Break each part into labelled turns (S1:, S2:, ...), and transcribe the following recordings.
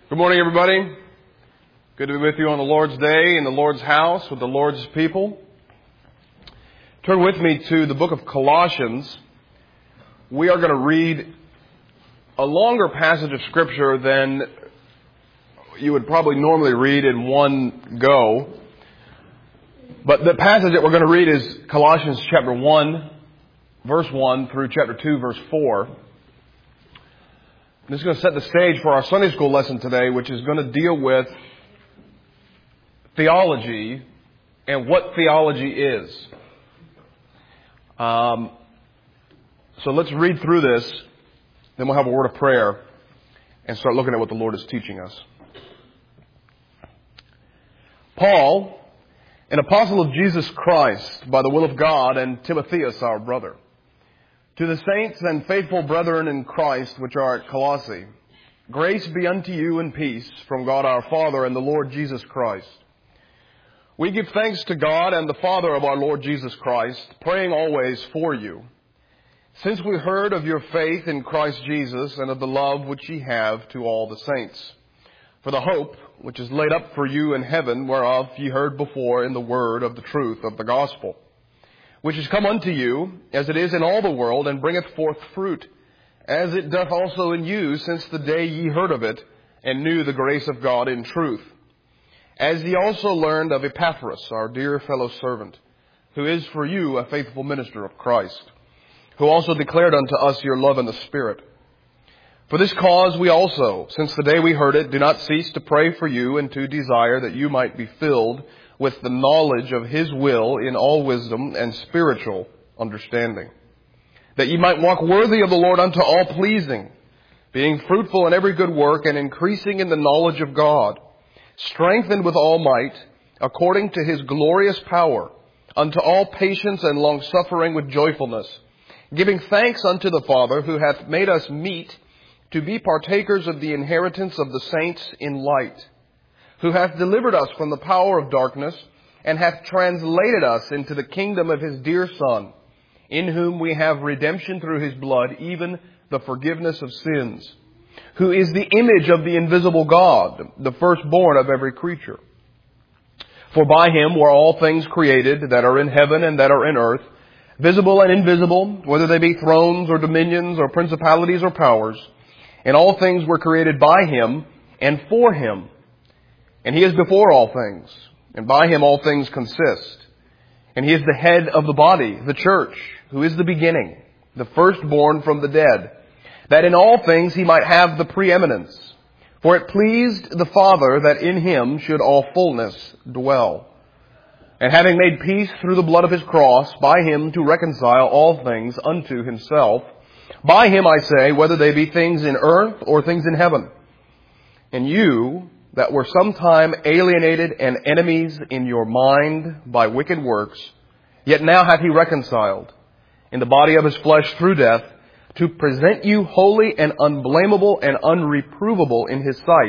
S1: Good morning, everybody. Good to be with you on the Lord's Day in the Lord's house with the Lord's people. Turn with me to the book of Colossians. We are going to read a longer passage of Scripture than you would probably normally read in one go. But the passage that we're going to read is Colossians chapter 1, verse 1 through chapter 2, verse 4. This is going to set the stage for our Sunday school lesson today, which is going to deal with theology and what theology is. So let's read through this, then we'll have a word of prayer and start looking at what the Lord is teaching us. Paul, an apostle of Jesus Christ by the will of God, and Timotheus, our brother, to the saints and faithful brethren in Christ which are at Colossae, grace be unto you and peace from God our Father and the Lord Jesus Christ. We give thanks to God and the Father of our Lord Jesus Christ, praying always for you, since we heard of your faith in Christ Jesus and of the love which ye have to all the saints, for the hope which is laid up for you in heaven, whereof ye heard before in the word of the truth of the gospel, which is come unto you, as it is in all the world, and bringeth forth fruit, as it doth also in you, since the day ye heard of it, and knew the grace of God in truth. As ye also learned of Epaphras, our dear fellow servant, who is for you a faithful minister of Christ, who also declared unto us your love in the Spirit. For this cause we also, since the day we heard it, do not cease to pray for you, and to desire that you might be filled with the knowledge of His will in all wisdom and spiritual understanding, that ye might walk worthy of the Lord unto all pleasing, being fruitful in every good work, and increasing in the knowledge of God, strengthened with all might, according to His glorious power, unto all patience and longsuffering with joyfulness, giving thanks unto the Father, who hath made us meet to be partakers of the inheritance of the saints in light, who hath delivered us from the power of darkness, and hath translated us into the kingdom of His dear Son, in whom we have redemption through His blood, even the forgiveness of sins, who is the image of the invisible God, the firstborn of every creature. For by Him were all things created that are in heaven and that are in earth, visible and invisible, whether they be thrones or dominions or principalities or powers. And all things were created by Him and for Him. And He is before all things, and by Him all things consist. And He is the head of the body, the church, who is the beginning, the firstborn from the dead, that in all things He might have the preeminence. For it pleased the Father that in Him should all fullness dwell. And having made peace through the blood of His cross, by Him to reconcile all things unto Himself, by Him, I say, whether they be things in earth or things in heaven. And you, that were sometime alienated and enemies in your mind by wicked works, yet now hath He reconciled in the body of His flesh through death, to present you holy and unblameable and unreprovable in His sight,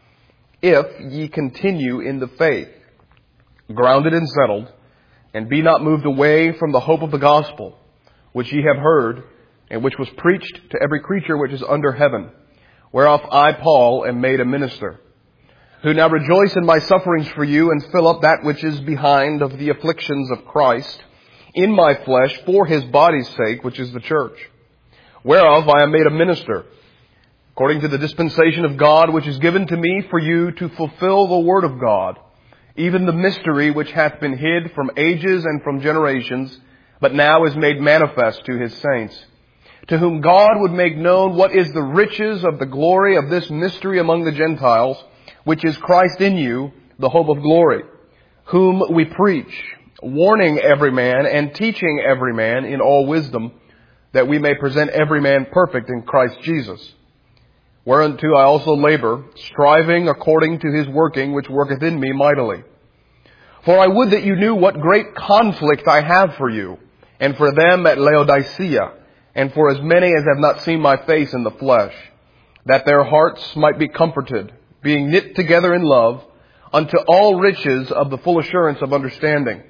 S1: if ye continue in the faith, grounded and settled, and be not moved away from the hope of the gospel, which ye have heard, and which was preached to every creature which is under heaven, whereof I, Paul, am made a minister, who now rejoice in my sufferings for you, and fill up that which is behind of the afflictions of Christ in my flesh for His body's sake, which is the church, whereof I am made a minister, according to the dispensation of God, which is given to me for you to fulfill the word of God, even the mystery which hath been hid from ages and from generations, but now is made manifest to His saints, to whom God would make known what is the riches of the glory of this mystery among the Gentiles, which is Christ in you, the hope of glory, whom we preach, warning every man and teaching every man in all wisdom, that we may present every man perfect in Christ Jesus. Whereunto I also labor, striving according to His working, which worketh in me mightily. For I would that you knew what great conflict I have for you, and for them at Laodicea, and for as many as have not seen my face in the flesh, that their hearts might be comforted, being knit together in love, unto all riches of the full assurance of understanding,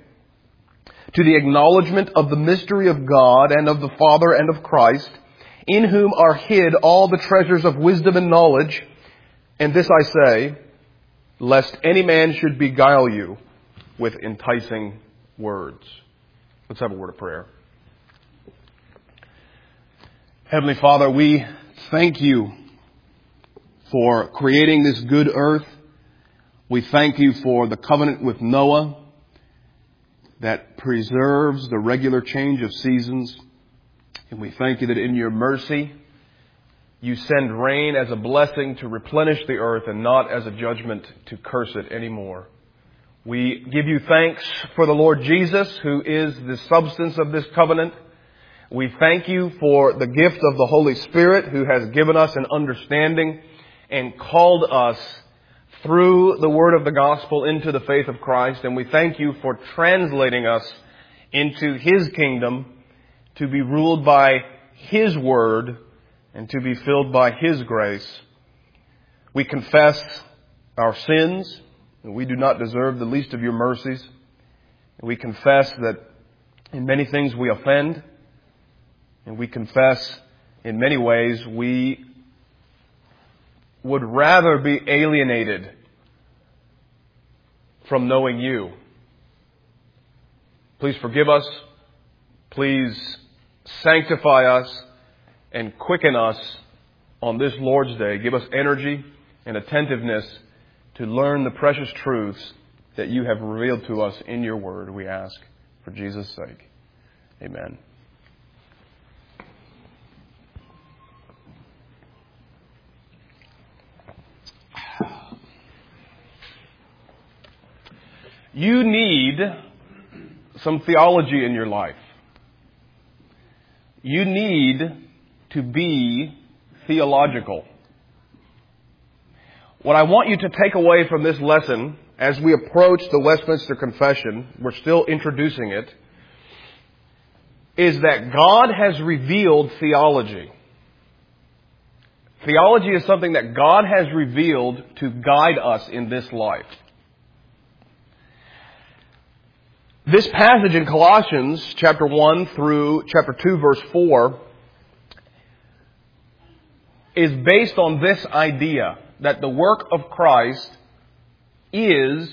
S1: to the acknowledgement of the mystery of God and of the Father and of Christ, in whom are hid all the treasures of wisdom and knowledge. And this I say, lest any man should beguile you with enticing words. Let's have a word of prayer. Heavenly Father, we thank you for creating this good earth. We thank you for the covenant with Noah that preserves the regular change of seasons. And we thank you that in your mercy, you send rain as a blessing to replenish the earth and not as a judgment to curse it anymore. We give you thanks for the Lord Jesus, who is the substance of this covenant. We thank you for the gift of the Holy Spirit, who has given us an understanding and called us through the word of the gospel into the faith of Christ. And we thank you for translating us into His kingdom to be ruled by His word and to be filled by His grace. We confess our sins, and we do not deserve the least of your mercies. And we confess that in many things we offend, and we confess in many ways we would rather be alienated from knowing you. Please forgive us. Please sanctify us and quicken us on this Lord's Day. Give us energy and attentiveness to learn the precious truths that you have revealed to us in your word, we ask for Jesus' sake. Amen. You need some theology in your life. You need to be theological. What I want you to take away from this lesson as we approach the Westminster Confession, we're still introducing it, is that God has revealed theology. Theology is something that God has revealed to guide us in this life. This passage in Colossians chapter 1 through chapter 2 verse 4 is based on this idea that the work of Christ is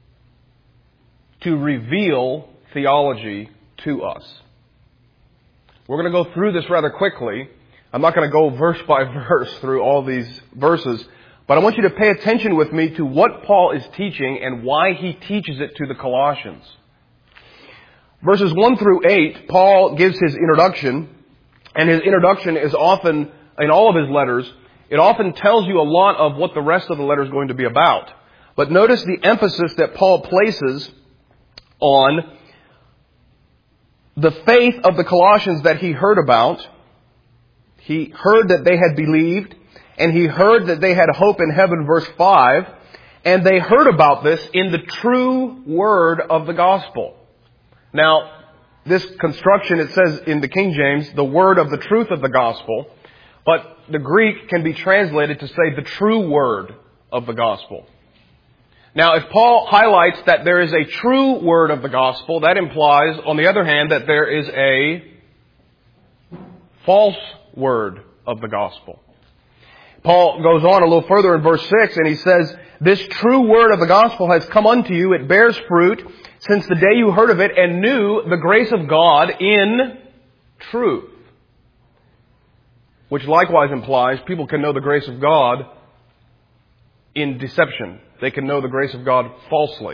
S1: to reveal theology to us. We're going to go through this rather quickly. I'm not going to go verse by verse through all these verses, but I want you to pay attention with me to what Paul is teaching and why he teaches it to the Colossians. Verses 1 through 8, Paul gives his introduction, and his introduction is often, in all of his letters, it often tells you a lot of what the rest of the letter is going to be about. But notice the emphasis that Paul places on the faith of the Colossians that he heard about. He heard that they had believed, and he heard that they had hope in heaven, verse 5, and they heard about this in the true word of the gospel. Now, this construction, it says in the King James, the word of the truth of the gospel, but the Greek can be translated to say the true word of the gospel. Now, if Paul highlights that there is a true word of the gospel, that implies, on the other hand, that there is a false word of the gospel. Paul goes on a little further in verse 6, and he says, "This true word of the gospel has come unto you. It bears fruit since the day you heard of it and knew the grace of God in truth." Which likewise implies people can know the grace of God in deception. They can know the grace of God falsely.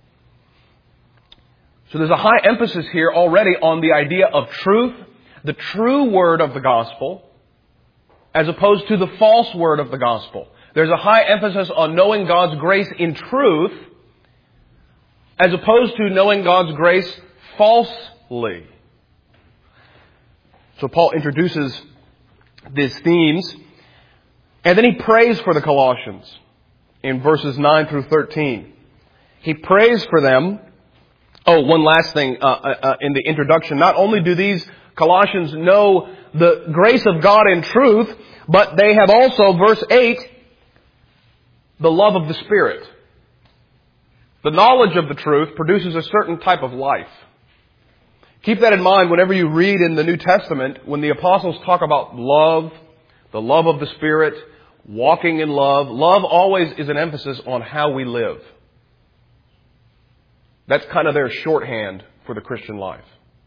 S1: So there's a high emphasis here already on the idea of truth, the true word of the gospel, as opposed to the false word of the gospel. There's a high emphasis on knowing God's grace in truth, as opposed to knowing God's grace falsely. So Paul introduces these themes, and then he prays for the Colossians in verses 9 through 13. He prays for them. Oh, one last thing in the introduction. Not only do these Colossians know the grace of God in truth, but they have also, verse 8, the love of the Spirit. The knowledge of the truth produces a certain type of life. Keep that in mind whenever you read in the New Testament, when the apostles talk about love, the love of the Spirit, walking in love. Love always is an emphasis on how we live. That's kind of their shorthand for the Christian life.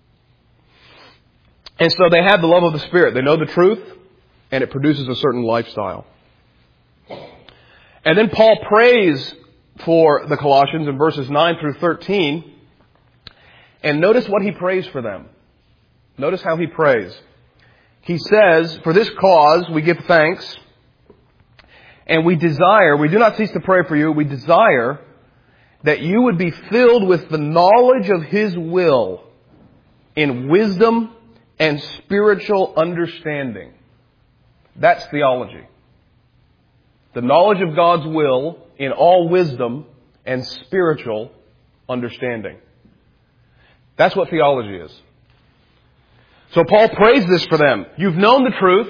S1: And so they have the love of the Spirit. They know the truth, and it produces a certain lifestyle. And then Paul prays for the Colossians in verses 9 through 13. And notice what he prays for them. Notice how he prays. He says, "For this cause we give thanks, and we do not cease to pray for you, we desire that you would be filled with the knowledge of His will in wisdom and spiritual understanding." That's theology. The knowledge of God's will in all wisdom and spiritual understanding. That's what theology is. So Paul prays this for them. You've known the truth.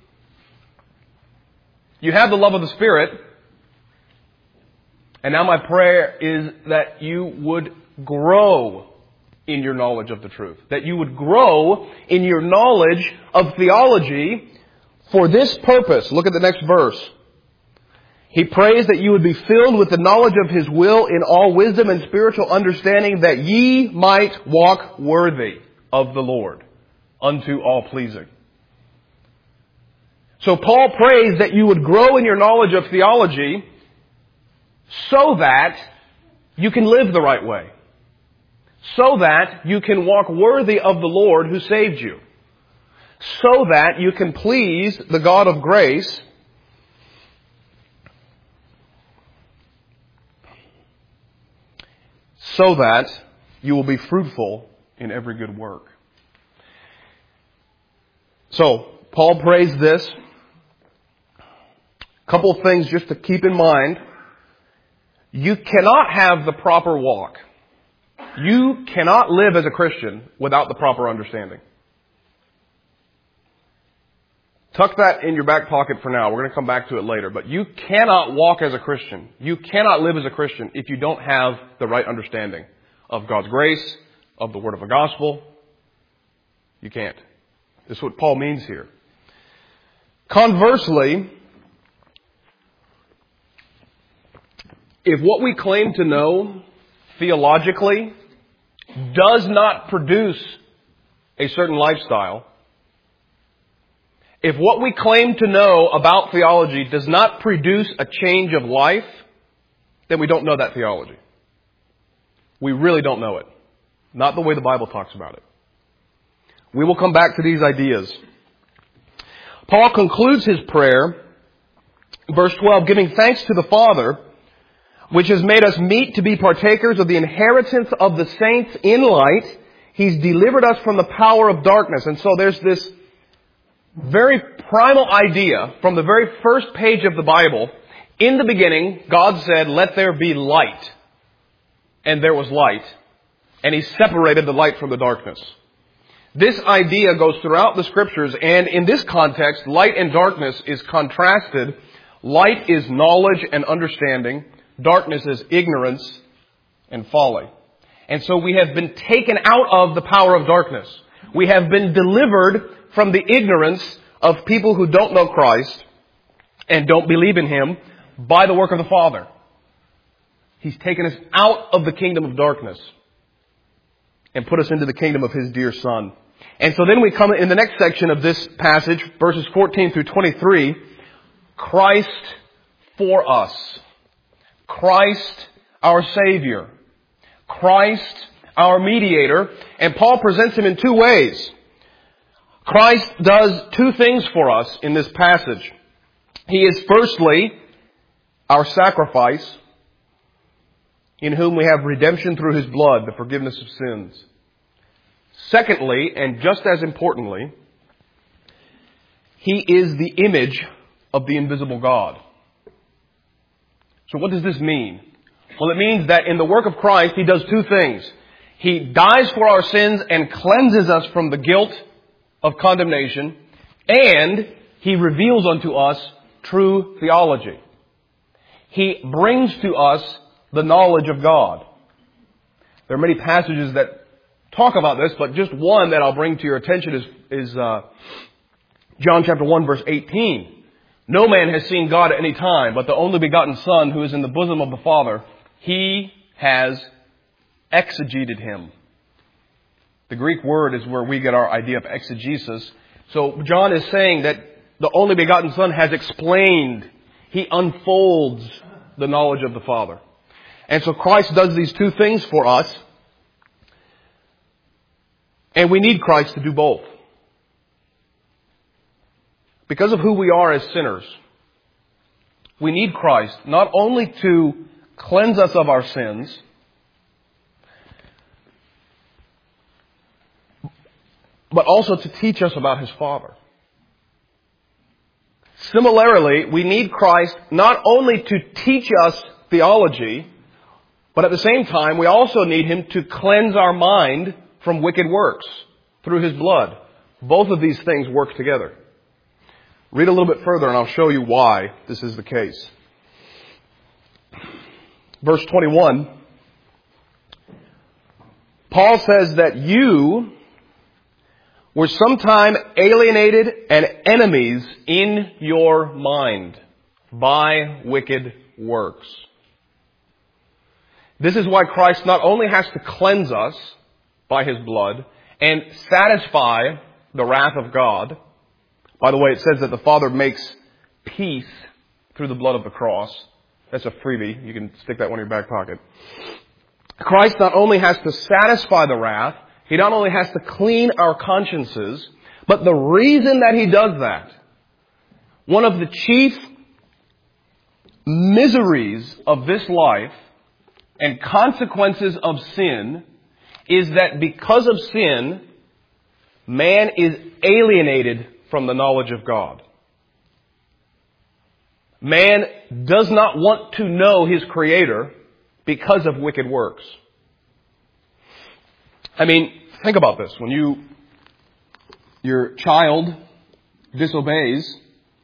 S1: You have the love of the Spirit. And now my prayer is that you would grow in your knowledge of the truth. That you would grow in your knowledge of theology for this purpose. Look at the next verse. He prays that you would be filled with the knowledge of His will in all wisdom and spiritual understanding, that ye might walk worthy of the Lord, unto all pleasing. So Paul prays that you would grow in your knowledge of theology so that you can live the right way. So that you can walk worthy of the Lord who saved you. So that you can please the God of grace. So that you will be fruitful in every good work. So, Paul prays this. A couple of things just to keep in mind. You cannot have the proper walk. You cannot live as a Christian without the proper understanding. Tuck that in your back pocket for now. We're going to come back to it later. But you cannot walk as a Christian. You cannot live as a Christian if you don't have the right understanding of God's grace, of the word of the gospel. You can't. This is what Paul means here. Conversely, if what we claim to know theologically does not produce a certain lifestyle, if what we claim to know about theology does not produce a change of life, then we don't know that theology. We really don't know it. Not the way the Bible talks about it. We will come back to these ideas. Paul concludes his prayer, verse 12, giving thanks to the Father, which has made us meet to be partakers of the inheritance of the saints in light. He's delivered us from the power of darkness. And so there's this very primal idea from the very first page of the Bible. In the beginning, God said, "Let there be light." And there was light. And He separated the light from the darkness. This idea goes throughout the Scriptures, and in this context, light and darkness is contrasted. Light is knowledge and understanding. Darkness is ignorance and folly. And so we have been taken out of the power of darkness. We have been delivered from the ignorance of people who don't know Christ and don't believe in Him by the work of the Father. He's taken us out of the kingdom of darkness and put us into the kingdom of His dear Son. And so then we come in the next section of this passage, verses 14 through 23, Christ for us. Christ our Savior. Christ our mediator. And Paul presents Him in two ways. Christ does two things for us in this passage. He is firstly our sacrifice, in whom we have redemption through His blood, the forgiveness of sins. Secondly, and just as importantly, He is the image of the invisible God. So what does this mean? Well, it means that in the work of Christ, He does two things. He dies for our sins and cleanses us from the guilt of condemnation, and He reveals unto us true theology. He brings to us the knowledge of God. There are many passages that talk about this, but just one that I'll bring to your attention is John chapter 1 verse 18, No man has seen God at any time, but the only begotten Son who is in the bosom of the Father, He has exegeted Him. The Greek word is where we get our idea of exegesis. So John is saying that the only begotten Son has explained. He unfolds the knowledge of the Father. And so Christ does these two things for us. And we need Christ to do both. Because of who we are as sinners, we need Christ not only to cleanse us of our sins, but also to teach us about His Father. Similarly, we need Christ not only to teach us theology, but at the same time, we also need Him to cleanse our mind from wicked works through His blood. Both of these things work together. Read a little bit further and I'll show you why this is the case. Verse 21, Paul says that you were sometime alienated and enemies in your mind by wicked works. This is why Christ not only has to cleanse us by His blood and satisfy the wrath of God. By the way, it says that the Father makes peace through the blood of the cross. That's a freebie. You can stick that one in your back pocket. Christ not only has to satisfy the wrath, He not only has to clean our consciences, but the reason that He does that, one of the chief miseries of this life and consequences of sin is that because of sin, man is alienated from the knowledge of God. Man does not want to know his Creator because of wicked works. I mean, think about this. When your child disobeys,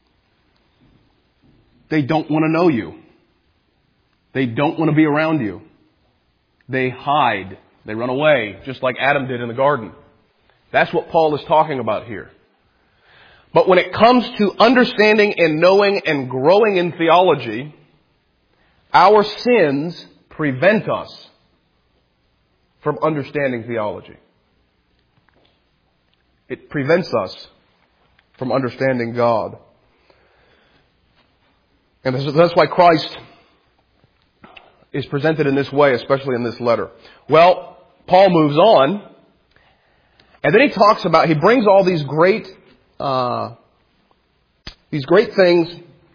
S1: they don't want to know you. They don't want to be around you. They hide. They run away, just like Adam did in the garden. That's what Paul is talking about here. But when it comes to understanding and knowing and growing in theology, our sins prevent us from understanding theology. It prevents us from understanding God. And that's why Christ is presented in this way, especially in this letter. Well, Paul moves on, and then he brings all these great things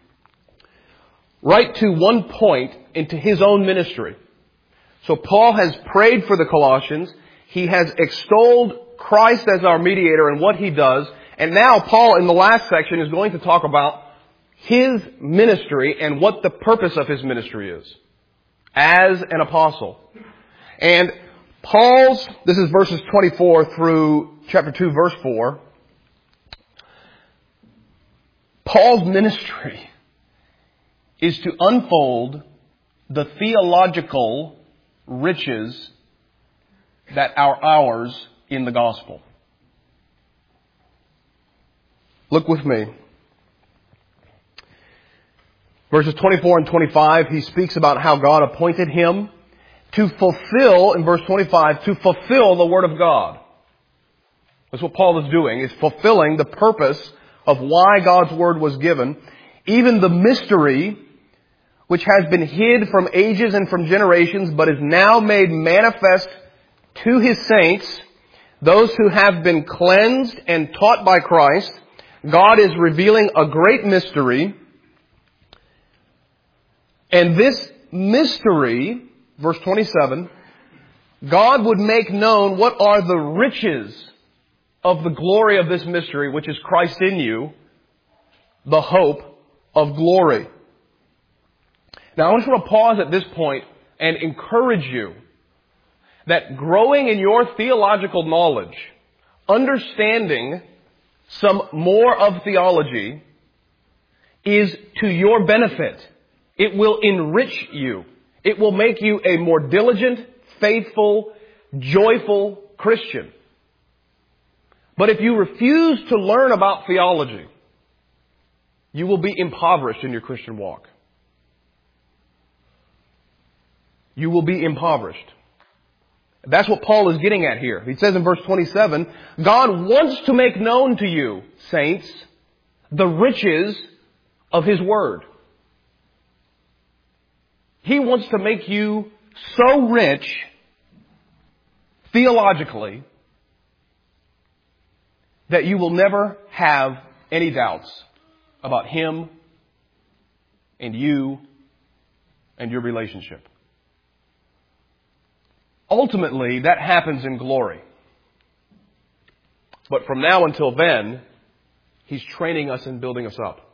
S1: right to one point into his own ministry. So Paul has prayed for the Colossians. He has extolled Christ as our mediator and what He does. And now Paul, in the last section, is going to talk about his ministry and what the purpose of his ministry is as an apostle. And this is verses 24 through chapter 2, verse 4. Paul's ministry is to unfold the theological riches that are ours in the gospel. Look with me. Verses 24 and 25, he speaks about how God appointed him to fulfill, in verse 25, to fulfill the Word of God. That's what Paul is doing, is fulfilling the purpose of why God's Word was given. Even the mystery which has been hid from ages and from generations, but is now made manifest to His saints, those who have been cleansed and taught by Christ. God is revealing a great mystery. And this mystery, verse 27, God would make known what are the riches of the glory of this mystery, which is Christ in you, the hope of glory. Now, I just want to pause at this point and encourage you that growing in your theological knowledge, understanding some more of theology, is to your benefit. It will enrich you. It will make you a more diligent, faithful, joyful Christian. But if you refuse to learn about theology, you will be impoverished in your Christian walk. You will be impoverished. That's what Paul is getting at here. He says in verse 27, God wants to make known to you, saints, the riches of His Word. He wants to make you so rich theologically that you will never have any doubts about Him and you and your relationship. Ultimately, that happens in glory. But from now until then, He's training us and building us up.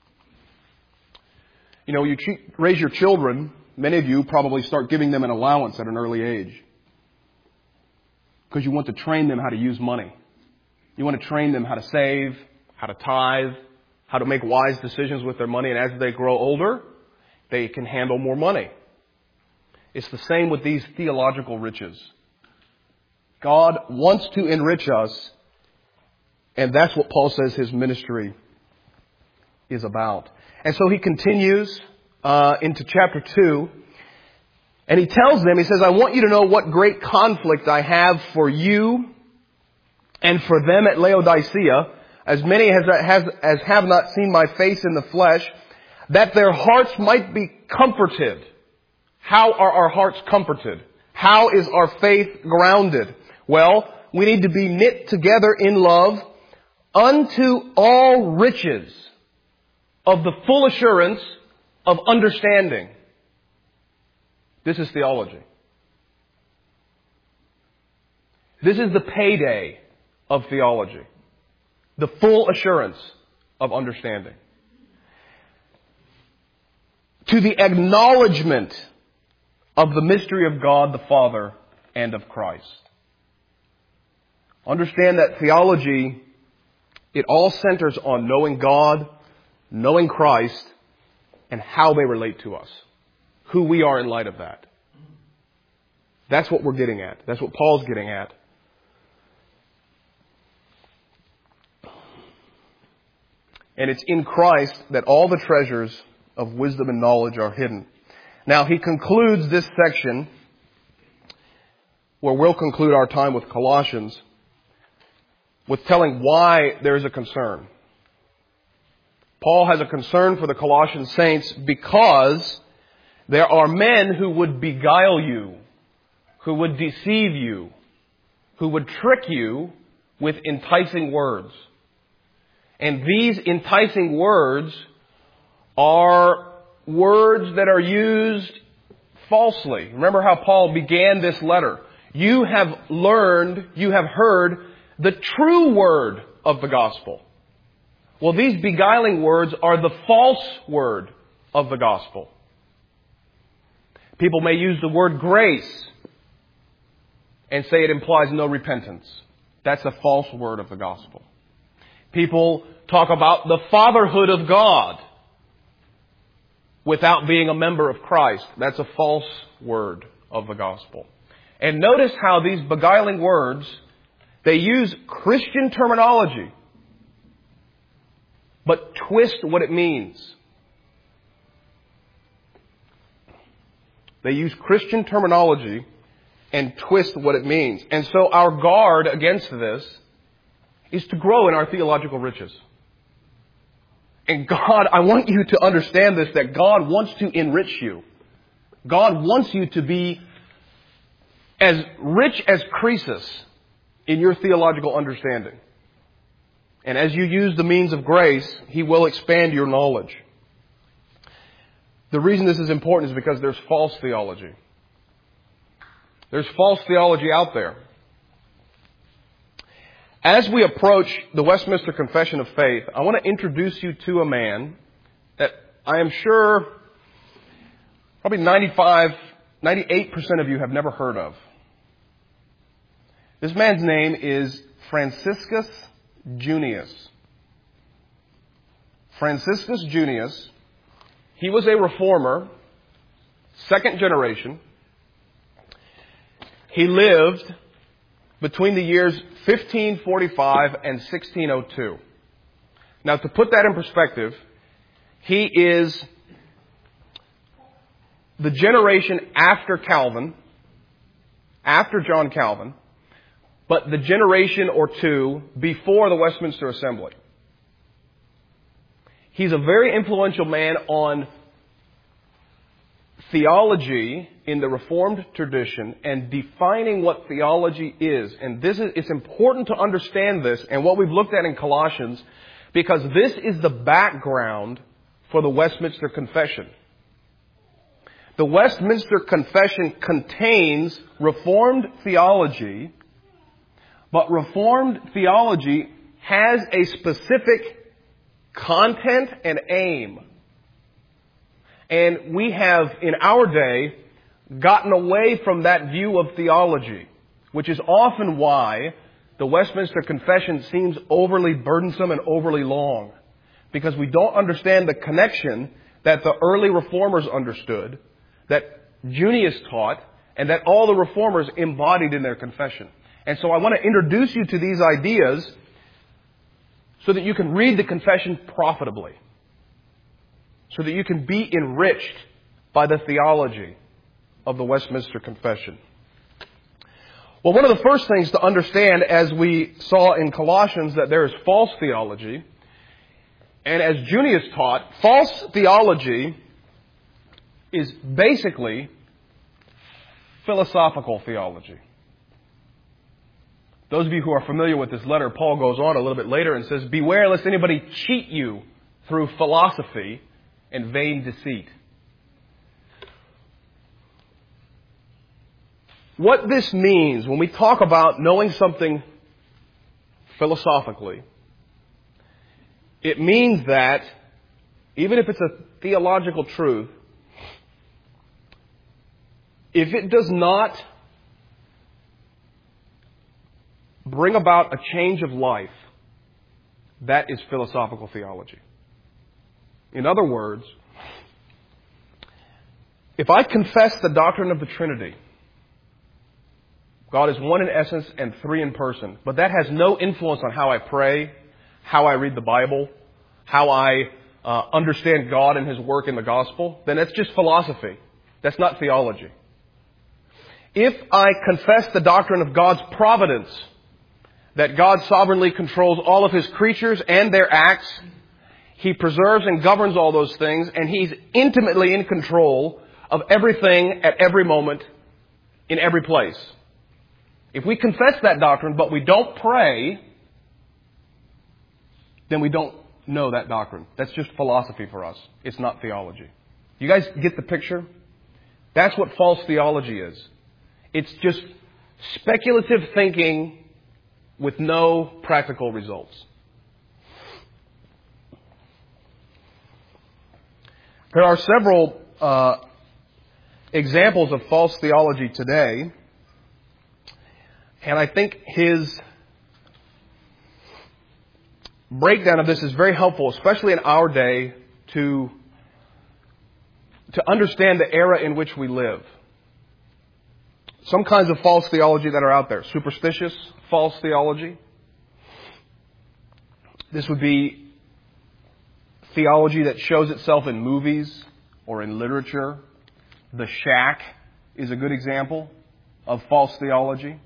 S1: You know, you raise your children, many of you probably start giving them an allowance at an early age. Because you want to train them how to use money. You want to train them how to save, how to tithe, how to make wise decisions with their money. And as they grow older, they can handle more money. It's the same with these theological riches. God wants to enrich us, and that's what Paul says His ministry is about. And so he continues into chapter 2, and he tells them, he says, I want you to know what great conflict I have for you and for them at Laodicea, as many as have not seen my face in the flesh, that their hearts might be comforted. How are our hearts comforted? How is our faith grounded? Well, we need to be knit together in love unto all riches of the full assurance of understanding. This is theology. This is the payday of theology. The full assurance of understanding. To the acknowledgement of the mystery of God the Father and of Christ. Understand that theology, it all centers on knowing God, knowing Christ, and how they relate to us. Who we are in light of that. That's what we're getting at. That's what Paul's getting at. And it's in Christ that all the treasures of wisdom and knowledge are hidden. Now, he concludes this section, where we'll conclude our time with Colossians, with telling why there's a concern. Paul has a concern for the Colossian saints because there are men who would beguile you, who would deceive you, who would trick you with enticing words. And these enticing words are words that are used falsely. Remember how Paul began this letter. You have learned, you have heard the true word of the gospel. Well, these beguiling words are the false word of the gospel. People may use the word grace and say it implies no repentance. That's a false word of the gospel. People talk about the fatherhood of God without being a member of Christ. That's a false word of the gospel. And notice how these beguiling words, they use Christian terminology, but twist what it means. They use Christian terminology and twist what it means. And so our guard against this is to grow in our theological riches. And God, I want you to understand this, that God wants to enrich you. God wants you to be as rich as Croesus in your theological understanding. And as you use the means of grace, He will expand your knowledge. The reason this is important is because there's false theology. There's false theology out there. As we approach the Westminster Confession of Faith, I want to introduce you to a man that I am sure probably 98% of you have never heard of. This man's name is Franciscus Junius. Franciscus Junius, he was a reformer, second generation. He lived between the years 1545 and 1602. Now, to put that in perspective, He is the generation after Calvin, after John Calvin, but the generation or two before the Westminster Assembly. He's a very influential man on theology in the Reformed tradition and defining what theology is. And it's important to understand this and what we've looked at in Colossians, because this is the background for the Westminster Confession. The Westminster Confession contains Reformed theology, but Reformed theology has a specific content and aim. And we have, in our day, gotten away from that view of theology, which is often why the Westminster Confession seems overly burdensome and overly long, because we don't understand the connection that the early reformers understood, that Junius taught, and that all the reformers embodied in their confession. And so I want to introduce you to these ideas so that you can read the confession profitably, so that you can be enriched by the theology of the Westminster Confession. Well, one of the first things to understand, as we saw in Colossians, that there is false theology. And as Junius taught, false theology is basically philosophical theology. Those of you who are familiar with this letter, Paul goes on a little bit later and says, "Beware lest anybody cheat you through philosophy and vain deceit." What this means when we talk about knowing something philosophically, it means that even if it's a theological truth, if it does not bring about a change of life, that is philosophical theology. In other words, if I confess the doctrine of the Trinity, God is one in essence and three in person, but that has no influence on how I pray, how I read the Bible, how I understand God and His work in the gospel, then that's just philosophy. That's not theology. If I confess the doctrine of God's providence, that God sovereignly controls all of His creatures and their acts, He preserves and governs all those things, and He's intimately in control of everything at every moment, in every place. If we confess that doctrine, but we don't pray, then we don't know that doctrine. That's just philosophy for us. It's not theology. You guys get the picture? That's what false theology is. It's just speculative thinking with no practical results. There are several examples of false theology today, and I think his breakdown of this is very helpful, especially in our day, to understand the era in which we live. Some kinds of false theology that are out there. Superstitious false theology. This would be theology that shows itself in movies or in literature. The Shack is a good example of false theology.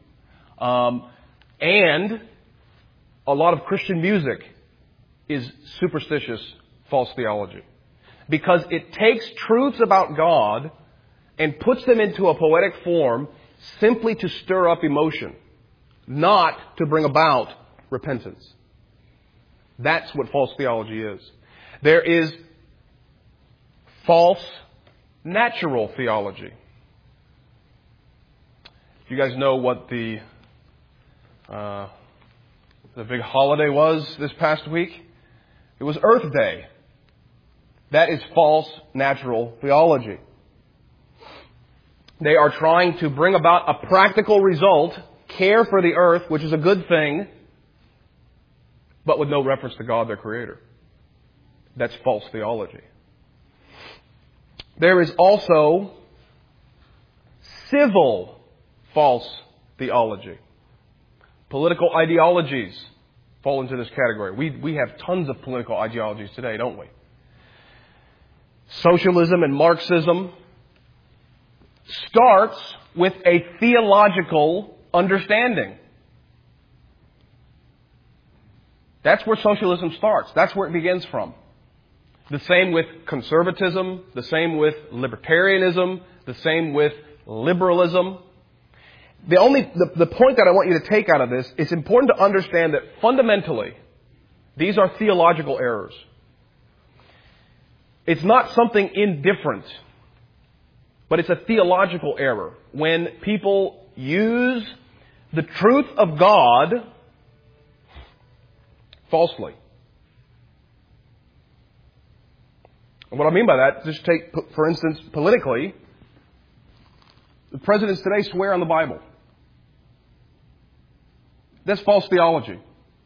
S1: And a lot of Christian music is superstitious false theology, because it takes truths about God and puts them into a poetic form simply to stir up emotion, not to bring about repentance. That's what false theology is. There is false natural theology. You guys know what the big holiday was this past week? It was Earth Day. That is false natural theology. They are trying to bring about a practical result, care for the earth, which is a good thing, but with no reference to God, their Creator. That's false theology. There is also civil false theology. Political ideologies fall into this category. We have tons of political ideologies today, don't we? socialism and Marxism starts with a theological understanding. That's where socialism starts. That's where it begins from. The same with conservatism, the same with libertarianism, the same with liberalism. The point that I want you to take out of this, it's important to understand that fundamentally, these are theological errors. It's not something indifferent, but it's a theological error. When people use the truth of God falsely. And what I mean by that, just take, for instance, politically, the presidents today swear on the Bible. That's false theology.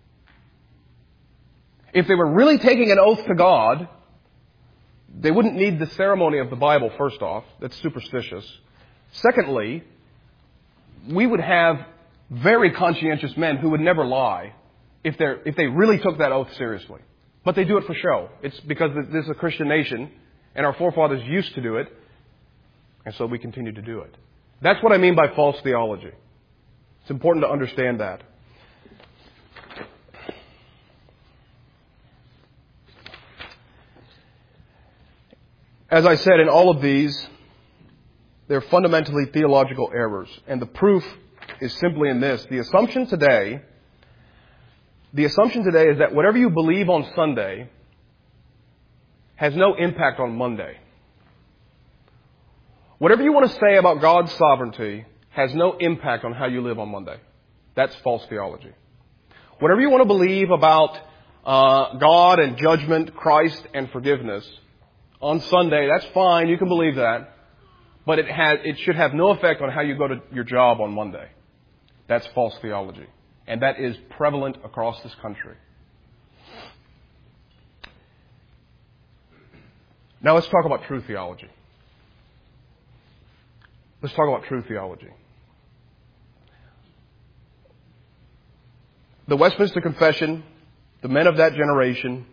S1: If they were really taking an oath to God, they wouldn't need the ceremony of the Bible, first off. That's superstitious. Secondly, we would have very conscientious men who would never lie if they really took that oath seriously. But they do it for show. It's because this is a Christian nation, and our forefathers used to do it, and so we continue to do it. That's what I mean by false theology. It's important to understand that. As I said, in all of these, they're fundamentally theological errors. And the proof is simply in this. The assumption today is that whatever you believe on Sunday has no impact on Monday. Whatever you want to say about God's sovereignty has no impact on how you live on Monday. That's false theology. Whatever you want to believe about God and judgment, Christ and forgiveness on Sunday, that's fine. You can believe that. But it should have no effect on how you go to your job on Monday. That's false theology. And that is prevalent across this country. Now let's talk about true theology. Let's talk about true theology. The Westminster Confession, the men of that generation,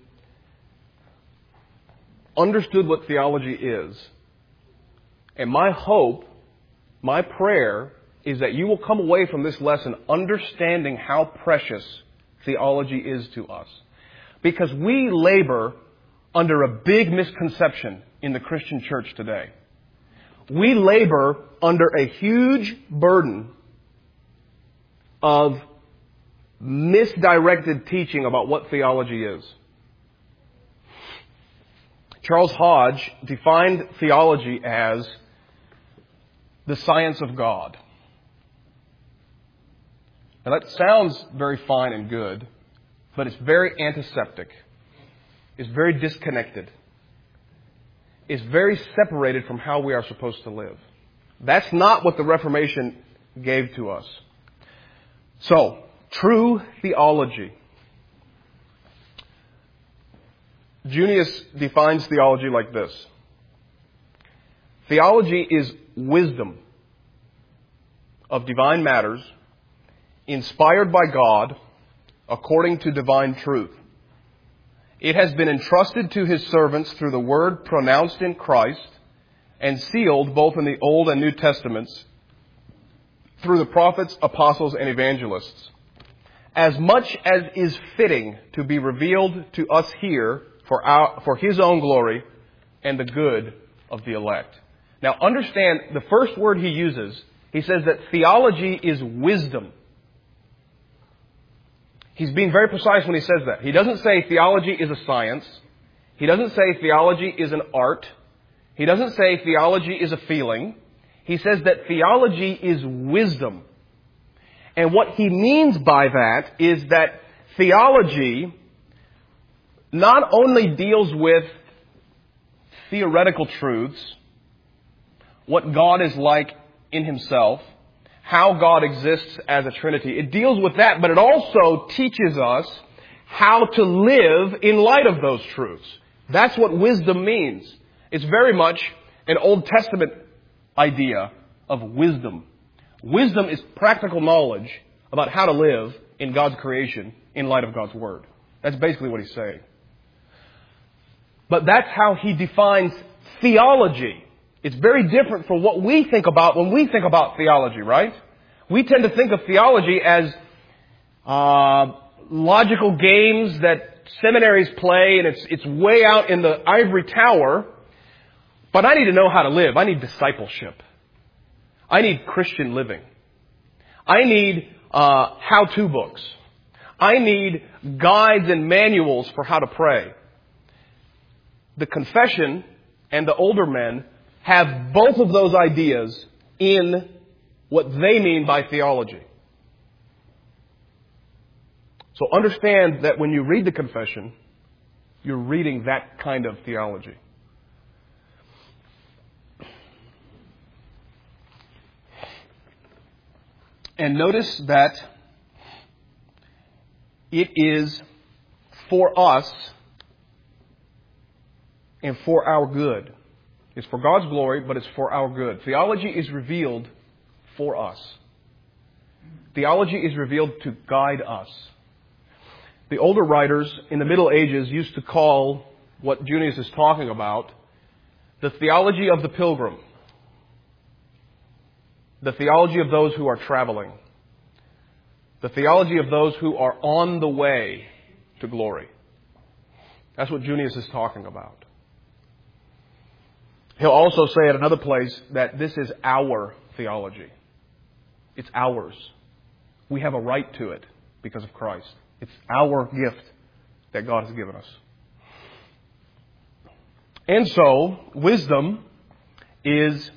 S1: understood what theology is. And my hope, my prayer, is that you will come away from this lesson understanding how precious theology is to us. Because we labor under a big misconception in the Christian church today. We labor under a huge burden of misdirected teaching about what theology is. Charles Hodge defined theology as the science of God. Now that sounds very fine and good, but it's very antiseptic. It's very disconnected. It's very separated from how we are supposed to live. That's not what the Reformation gave to us. So, true theology. Junius defines theology like this. Theology is wisdom of divine matters, inspired by God, according to divine truth. It has been entrusted to His servants through the word pronounced in Christ and sealed both in the Old and New Testaments through the prophets, apostles, and evangelists, as much as is fitting to be revealed to us here for His own glory and the good of the elect. Now understand, the first word he uses, he says that theology is wisdom. He's being very precise when he says that. He doesn't say theology is a science. He doesn't say theology is an art. He doesn't say theology is a feeling. He says that theology is wisdom. And what he means by that is that theology not only deals with theoretical truths, what God is like in Himself, how God exists as a Trinity. It deals with that, but it also teaches us how to live in light of those truths. That's what wisdom means. It's very much an Old Testament idea of wisdom. Wisdom is practical knowledge about how to live in God's creation in light of God's Word. That's basically what he's saying. But that's how he defines theology. It's very different from what we think about when we think about theology, right? We tend to think of theology as logical games that seminaries play, and it's way out in the ivory tower. But I need to know how to live. I need discipleship. I need Christian living. I need how-to books. I need guides and manuals for how to pray. The confession and the older men have both of those ideas in what they mean by theology. So understand that when you read the confession, you're reading that kind of theology. And notice that it is for us and for our good. It's for God's glory, but it's for our good. Theology is revealed for us. Theology is revealed to guide us. The older writers in the Middle Ages used to call what Junius is talking about the theology of the pilgrim. The theology of those who are traveling. The theology of those who are on the way to glory. That's what Junius is talking about. He'll also say at another place that this is our theology. It's ours. We have a right to it because of Christ. It's our gift that God has given us. And so, wisdom is,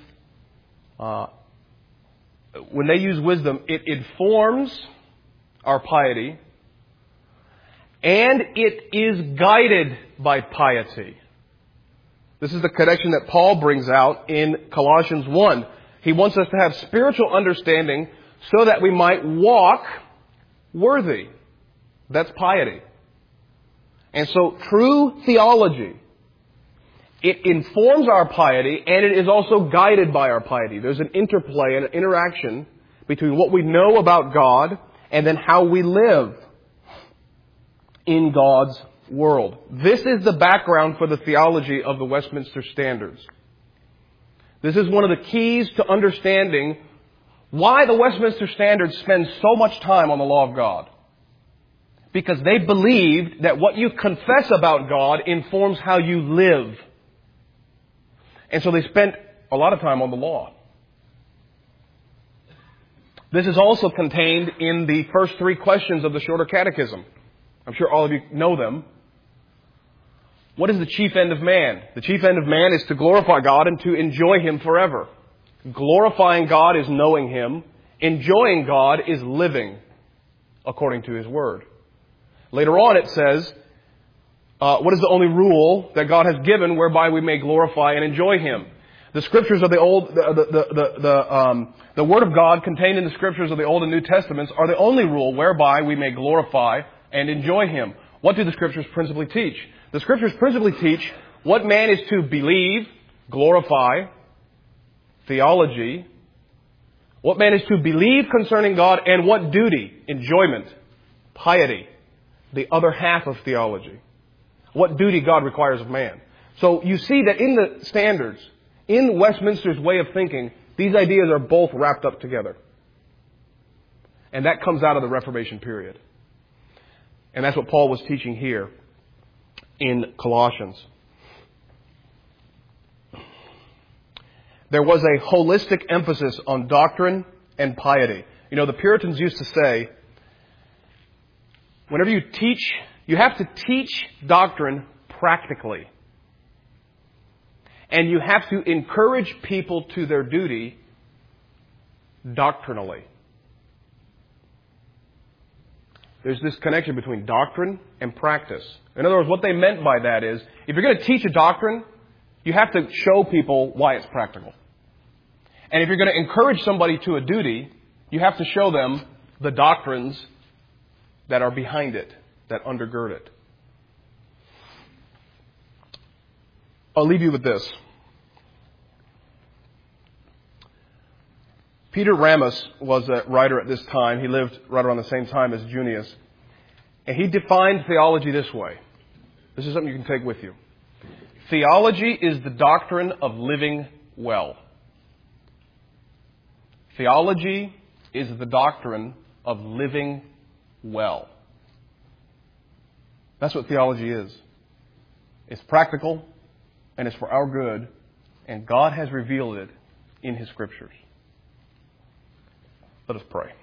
S1: when they use wisdom, it informs our piety, and it is guided by piety. This is the connection that Paul brings out in Colossians 1. He wants us to have spiritual understanding so that we might walk worthy. That's piety. And so true theology, it informs our piety and it is also guided by our piety. There's an interplay and an interaction between what we know about God and then how we live in God's world. This is the background for the theology of the Westminster Standards. This is one of the keys to understanding why the Westminster Standards spend so much time on the law of God. Because they believed that what you confess about God informs how you live. And so they spent a lot of time on the law. This is also contained in the first 3 questions of the Shorter Catechism. I'm sure all of you know them. What is the chief end of man? The chief end of man is to glorify God and to enjoy Him forever. Glorifying God is knowing Him. Enjoying God is living according to His Word. Later on it says, what is the only rule that God has given whereby we may glorify and enjoy Him? The scriptures of the the Word of God contained in the scriptures of the Old and New Testaments are the only rule whereby we may glorify and enjoy Him. What do the scriptures principally teach? The scriptures principally teach what man is to believe, glorify, theology, what man is to believe concerning God, and what duty, enjoyment, piety, the other half of theology. What duty God requires of man. So you see that in the standards, in Westminster's way of thinking, these ideas are both wrapped up together. And that comes out of the Reformation period. And that's what Paul was teaching here in Colossians. There was a holistic emphasis on doctrine and piety. You know, the Puritans used to say, whenever you teach, you have to teach doctrine practically. And you have to encourage people to their duty doctrinally. There's this connection between doctrine and practice. In other words, what they meant by that is, if you're going to teach a doctrine, you have to show people why it's practical. And if you're going to encourage somebody to a duty, you have to show them the doctrines that are behind it, that undergird it. I'll leave you with this. Peter Ramus was a writer at this time. He lived right around the same time as Junius. And he defined theology this way. This is something you can take with you. Theology is the doctrine of living well. Theology is the doctrine of living well. That's what theology is. It's practical, and it's for our good, and God has revealed it in His Scriptures. Let us pray.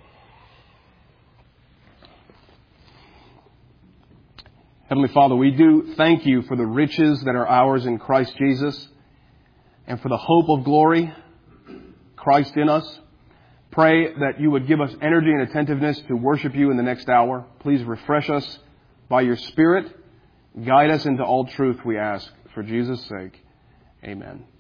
S1: Heavenly Father, we do thank You for the riches that are ours in Christ Jesus, and for the hope of glory, Christ in us. Pray that You would give us energy and attentiveness to worship You in the next hour. Please refresh us by Your Spirit. Guide us into all truth, we ask. For Jesus' sake, amen.